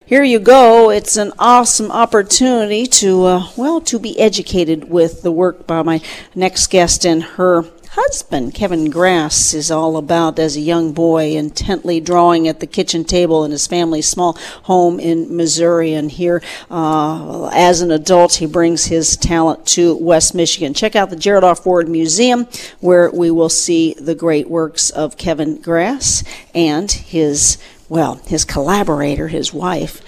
here you go. It's an awesome opportunity to, to be educated with the work by my next guest and her husband. Kevin Grass is all about, as a young boy, intently drawing at the kitchen table in his family's small home in Missouri. And here, as an adult, he brings his talent to West Michigan. Check out the Gerald R. Ford Museum, where we will see the great works of Kevin Grass and his collaborator, his wife,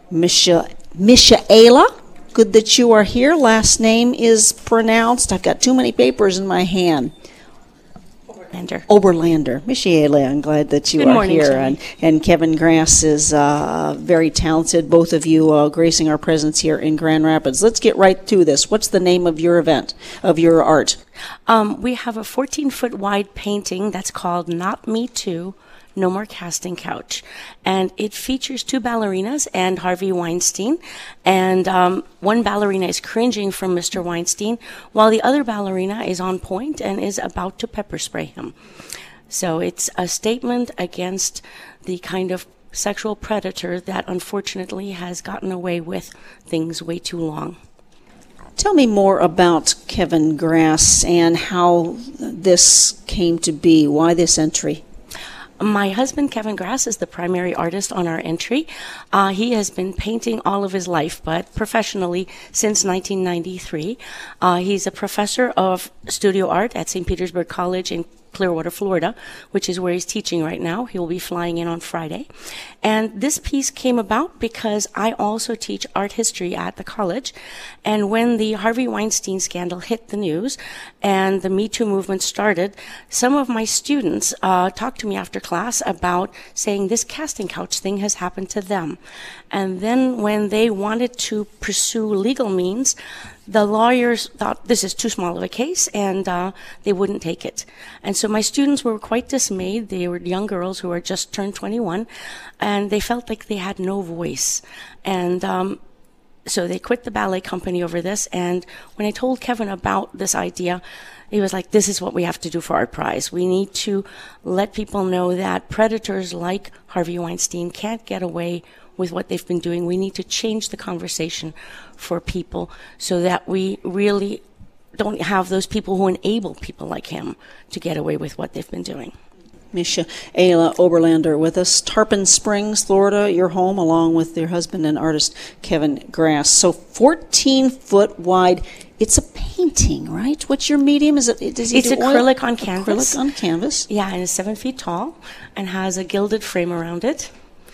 Michaela. Good that you are here. Last name is pronounced, I've got too many papers in my hand. Oberlander. Michaela, I'm glad that you are here. And Kevin Grass is very talented. Both of you gracing our presence here in Grand Rapids. Let's get right to this. What's the name of your event, of your art? We have a 14-foot wide painting that's called Not Me Too, No More Casting Couch. And it features two ballerinas and Harvey Weinstein. And one ballerina is cringing from Mr. Weinstein, while the other ballerina is on point and is about to pepper spray him. So it's a statement against the kind of sexual predator that unfortunately has gotten away with things way too long. Tell me more about Kevin Grass and how this came to be. Why this entry? My husband, Kevin Grass, is the primary artist on our entry. He has been painting all of his life, but professionally since 1993. He's a professor of studio art at St. Petersburg College in Clearwater, Florida, which is where he's teaching right now. He will be flying in on Friday. And this piece came about because I also teach art history at the college. And when the Harvey Weinstein scandal hit the news and the Me Too movement started, some of my students talked to me after class about saying this casting couch thing has happened to them. And then when they wanted to pursue legal means, the lawyers thought this is too small of a case, and they wouldn't take it. And so my students were quite dismayed. They were young girls who had just turned 21, and they felt like they had no voice. And so they quit the ballet company over this. And when I told Kevin about this idea, he was like, this is what we have to do for Art Prize. We need to let people know that predators like Harvey Weinstein can't get away with what they've been doing. We need to change the conversation for people so that we really don't have those people who enable people like him to get away with what they've been doing. Michaela Oberlander with us. Tarpon Springs, Florida, your home, along with your husband and artist Kevin Grass. So 14-foot wide. It's a painting, right? What's your medium? It's acrylic on canvas. Acrylic on canvas. Yeah, and it's 7 feet tall and has a gilded frame around it.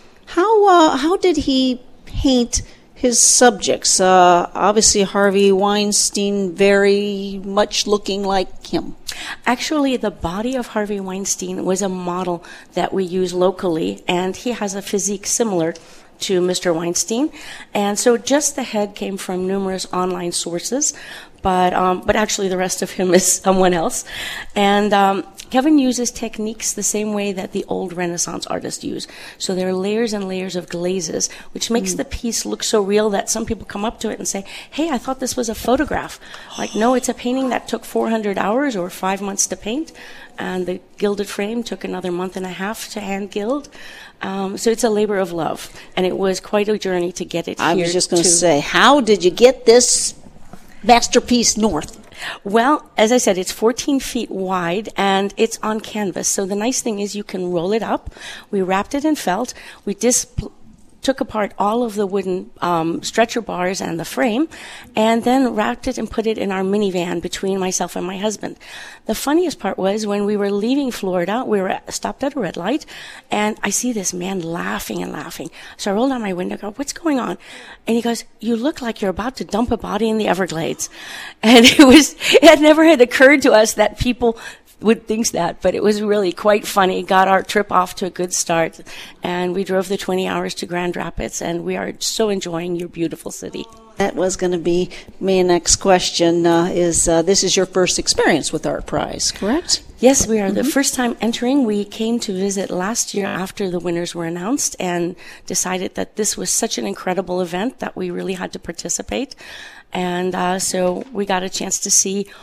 How did he paint his subjects? Obviously, Harvey Weinstein, very much looking like him. Actually, the body of Harvey Weinstein was a model that we use locally, and he has a physique similar to Mr. Weinstein. And so just the head came from numerous online sources, but actually the rest of him is someone else. And Kevin uses techniques the same way that the old Renaissance artists use. So there are layers and layers of glazes, which makes the piece look so real that some people come up to it and say, hey, I thought this was a photograph. Like, no, it's a painting that took 400 hours or 5 months to paint, and the gilded frame took another month and a half to hand gild. So it's a labor of love, and it was quite a journey to get it here. I was just going to say, how did you get this masterpiece north? Well, as I said, it's 14 feet wide, and it's on canvas. So the nice thing is you can roll it up. We wrapped it in felt. We took apart all of the wooden stretcher bars and the frame, and then wrapped it and put it in our minivan between myself and my husband. The funniest part was when we were leaving Florida, we were stopped at a red light, and I see this man laughing and laughing. So I rolled down my window and go, what's going on? And he goes, you look like you're about to dump a body in the Everglades. And it had never occurred to us that people would think that, but it was really quite funny. Got our trip off to a good start, and we drove the 20 hours to Grand Rapids, and we are so enjoying your beautiful city. That was going to be my next question. This is your first experience with Art Prize, correct? Yes, we are the first time entering. We came to visit last year after the winners were announced and decided that this was such an incredible event that we really had to participate. And so we got a chance to see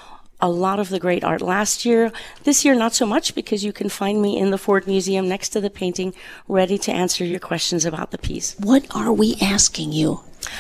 a lot of the great art last year. This year, not so much, because you can find me in the Ford Museum next to the painting, ready to answer your questions about the piece. What are we asking you?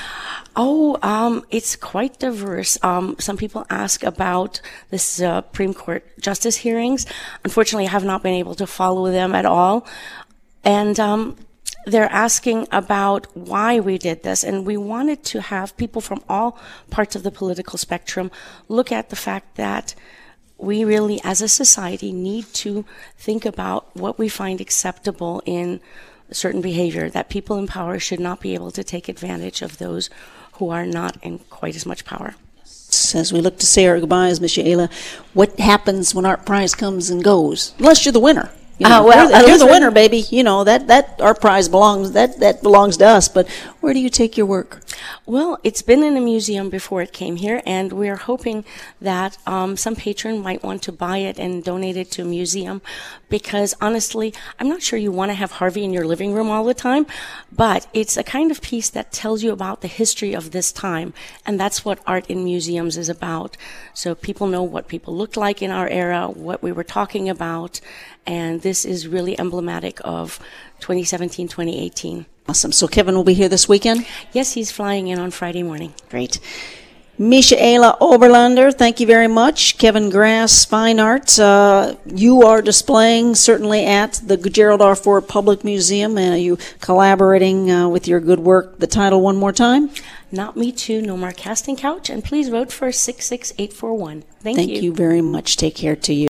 It's quite diverse. Some people ask about the Supreme Court justice hearings. Unfortunately, I have not been able to follow them at all. And they're asking about why we did this. And we wanted to have people from all parts of the political spectrum look at the fact that we really, as a society, need to think about what we find acceptable in certain behavior, that people in power should not be able to take advantage of those who are not in quite as much power. As we look to say our goodbyes, Ms. Yaela, what happens when Art Prize comes and goes? Unless you're the winner. You know, you're the winner, baby. You know, that Art Prize belongs to us, but where do you take your work? Well, it's been in a museum before it came here, and we're hoping that some patron might want to buy it and donate it to a museum, because honestly, I'm not sure you want to have Harvey in your living room all the time, but it's a kind of piece that tells you about the history of this time, and that's what art in museums is about. So people know what people looked like in our era, what we were talking about, and this is really emblematic of 2017, 2018. Awesome. So Kevin will be here this weekend? Yes, he's flying in on Friday morning. Great. Michaela Oberlander, thank you very much. Kevin Grass, Fine Arts. You are displaying certainly at the Gerald R. Ford Public Museum. You collaborating with your good work. The title one more time? Not Me Too, No More Casting Couch. And please vote for 66841. Thank you. Thank you very much. Take care to you.